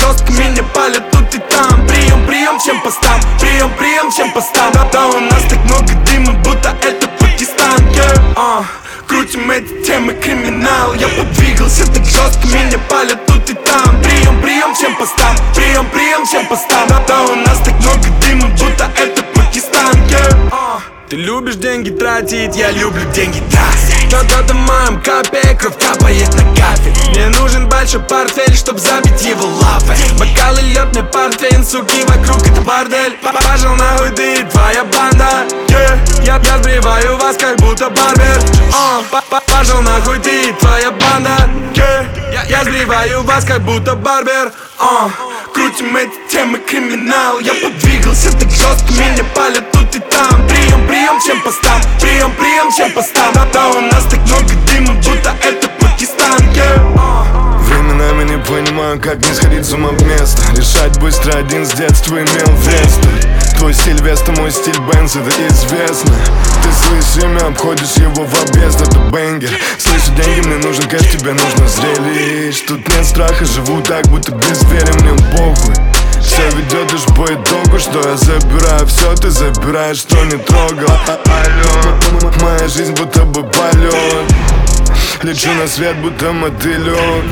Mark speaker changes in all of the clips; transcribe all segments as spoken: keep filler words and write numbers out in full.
Speaker 1: жестко, меня палят тут и там. Прием, прием, всем постам, прием, прием, всем постам. Да, да, у нас так много дыма, будто это Пакистан, yeah. uh, Крутим эти темы, криминал. Я подвигался так жестко, меня палят тут и там. Прием, прием, всем постам, прием, прием, всем постам. Да, да, у нас так много дыма, будто это Пакистан, yeah. uh. Ты любишь деньги тратить, я люблю деньги тратить. Кто-то моем капе, кровь капает на кафель. Мне нужен большой портфель, чтоб забить его лапы. Бокалы льет мне портфель, суки, вокруг это бордель. Пожал нахуй ты и твоя банда, yeah. Я, я сбриваю вас, как будто барбер, uh. Пожал нахуй ты и твоя банда, yeah. Я, я сбриваю вас, как будто барбер, uh. Крутим эти темы, криминал. Я подвигался так жестко, меня палят тут и там. Прием, прием, всем постам, прием, прием, всем постам. Да, да, у нас так много дыма, будто это Пакистан, yeah. uh.
Speaker 2: Временами не понимаю, как не сходить с ума в место. Решать быстро один с детства имел вес. Твой стиль Веста, мой стиль Бенз, это известно. Ты слышишь имя, обходишь его в объезд, это бенгер. Слышу деньги, мне нужен кэш, тебе нужно зрелищ. Тут нет страха, живу так, будто без веры, мне похуй. Все ведет лишь по итогу, что я забираю все, ты забираешь, что не трогал. Алло, моя жизнь будто бы полет. Лечу на свет, будто мотылек.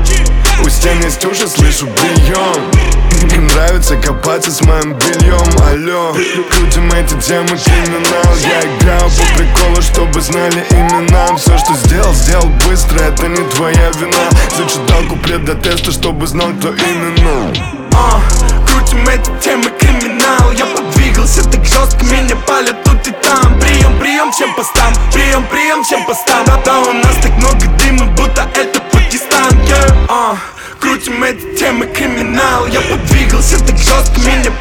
Speaker 2: У стен есть уши, слышу прием. Им нравится копаться с моим бельем. Алло, крутим эти темы, криминал. Я играю по приколу, чтобы знали имена. Все, что сделал, сделал быстро, это не твоя вина. Зачитал куплет до теста, чтобы знал, кто именно.
Speaker 1: uh, Крутим эти темы, криминал. Я подвигался так жестко, меня палят тут и там. Прием, прием, всем постам, прием, прием, всем постам. Да, да, у нас так много дыма, будто это Пакистан, yeah. uh, Крутим эти темы, криминал. Я подвигался так жестко, меня